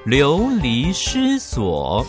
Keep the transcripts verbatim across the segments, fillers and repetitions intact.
流离失所。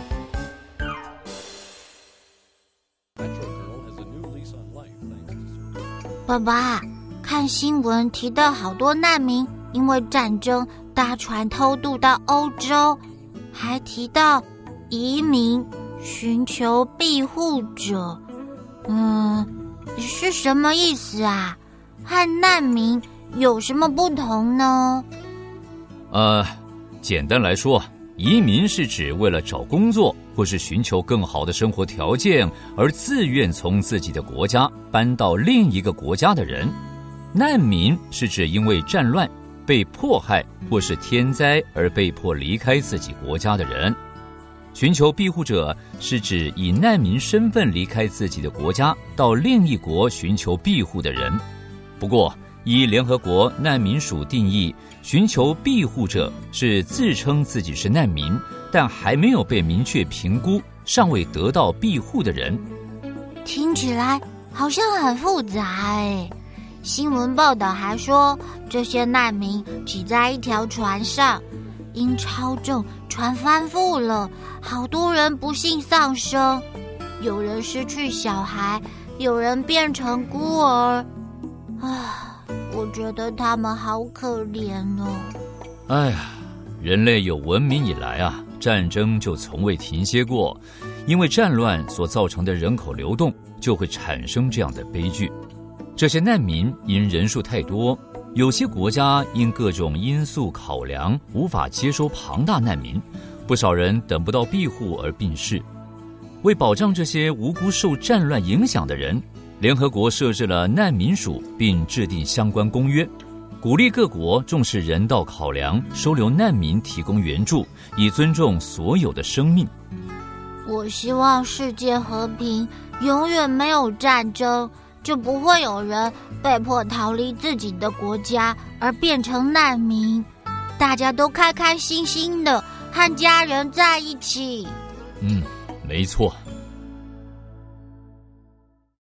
爸爸，看新闻提到好多难民因为战争搭船偷渡到欧洲，还提到移民寻求庇护者。嗯，是什么意思啊？和难民有什么不同呢？ 呃，简单来说，移民是指为了找工作或是寻求更好的生活条件而自愿从自己的国家搬到另一个国家的人。难民是指因为战乱、被迫害或是天灾而被迫离开自己国家的人。寻求庇护者是指以难民身份离开自己的国家到另一国寻求庇护的人。不过，依联合国难民署定义，寻求庇护者是自称自己是难民，但还没有被明确评估、尚未得到庇护的人。 听起来好像很复杂哎。新闻报道还说，这些难民挤在一条船上，因超重，船翻覆了，好多人不幸丧生，有人失去小孩，有人变成孤儿。啊，我觉得他们好可怜哦。 哎呀，人类有文明以来啊，战争就从未停歇过，因为战乱所造成的人口流动，就会产生这样的悲剧。这些难民因人数太多，有些国家因各种因素考量，无法接收庞大难民，不少人等不到庇护而病逝。为保障这些无辜受战乱影响的人，联合国设置了难民署，并制定相关公约，鼓励各国重视人道考量，收留难民，提供援助，以尊重所有的生命。 我希望世界和平，永远没有战争，就不会有人被迫逃离自己的国家而变成难民，大家都开开心心的和家人在一起。 嗯，没错，